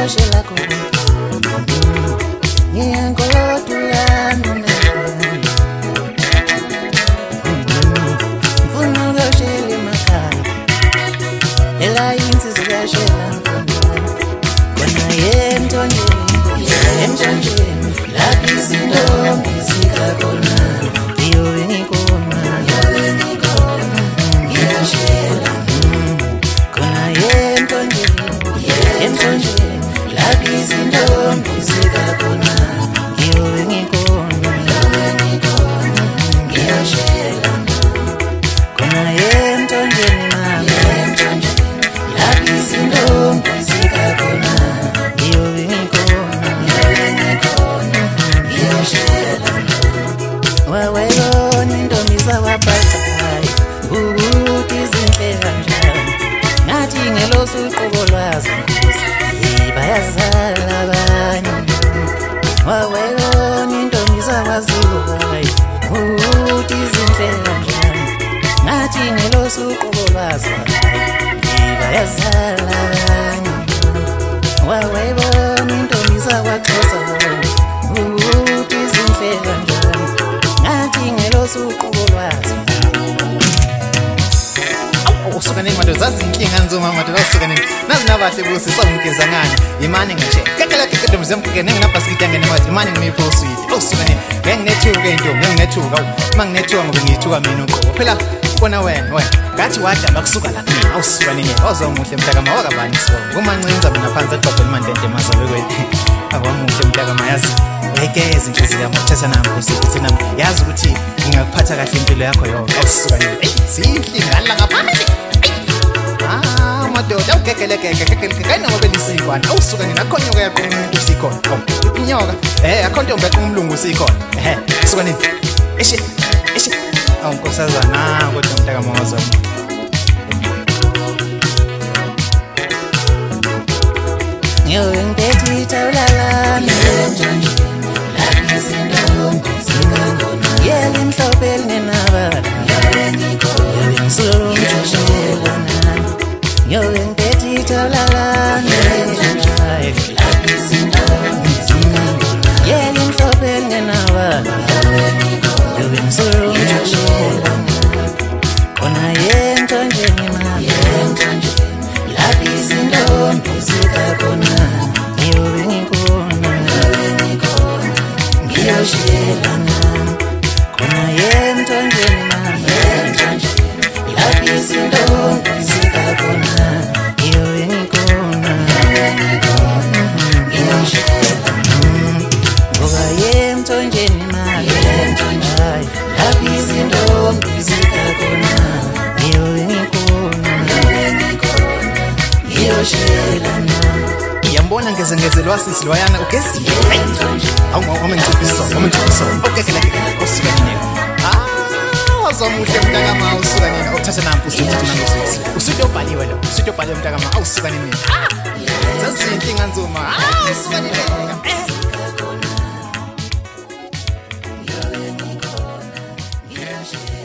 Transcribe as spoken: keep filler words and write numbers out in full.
ngiyashela khona ngiyankolotulana mfuna ukuyashela emakhaya elayinsi ziyashela khona yemthonjeni emthonjeni lapho izintombi zikakhona ngiyobe ngikhona ngiyashela khona yemthonjeni emthonjeni lapho izintombi zikakhona ngiyobe ngikhona ngiyashela khona yemthonjeni mama lapho izintombi zikakhona ngiyobe ngikhona ngiyashela wawayona intombi zawabhacayo ukuthi izinhle kanjani nathi ngelosuqobo lwazi bayazala abanye wawayona intombi zakwaZulu ukuthi izinhle kanjani nathi ngelosuqobo lwazi bayazala abanye wawayona intombi zakwaXhosa ukuthi izinhle kanjani nathi ngelosuqobo lwazi usuka nemando zazi inkinga nzoma manje usuka nini nazi nabahle busi samukeza ngani imani ngache kakela kekedo mzemkuke ngapha sikitangene manje imani ngimiphosuite usuka nini nginethuka into nginethuka mangithethuka ngoba ngithuka mina uqobo phela bona wena wena ngathi wadaba kusuka la kimi awusuka nini ozomuhle mhlaka wakabani sibona kumancinza mina phansi eqobo imandende mazabe kwethu awamuhle mhlaka mayazi ngeke izinhliziyo yami uthetha nami kusithi nami yazi ukuthi ngingakuphatha kahle impilo yakho yonke awusuka nini hey sihle ngala ngaphandle ah madoda ugegelekeke gegelekeke ngoba lisikwana awusuka nini akho nyoka yaqonqa umuntu sikhona awu inyoka eh akho ntombi yaqonqa umlungu sikhona ehe suka nini eshe eshe awu nkosazana kodwa mhlaka mawazana yo ngeti tawlala yeli mhlophe lingenabala yeli msulu mjoshelana yo ngeti tawlala yeli mhlophe lingenabala yeli msulu mjoshelana khona yemthonjeni mama lapho izintombi zikakhona ngiyobe ngikhona ngiyashelana khona yemthonjeni mama lapho izintombi zikakhona ngiyobe ngikhona ngiyashelana ngoba yemthonjeni mama lapho izintombi zikakhona ngiyobe ngikhona ngiyashelana yambona ngeze ngeze lwasisi lwayana ugezile awu ngoma ngiciphiso ngoma ngiciphiso okekela kekela usuka nini ah wazomuhle mntaka ma usuka nini uthatha nampu usuthi nami usuthi usuthi obhaliwe lo usuthi obhaliwe mntaka ma awusuka nini ah zazinhle nganzuma ah usuka nini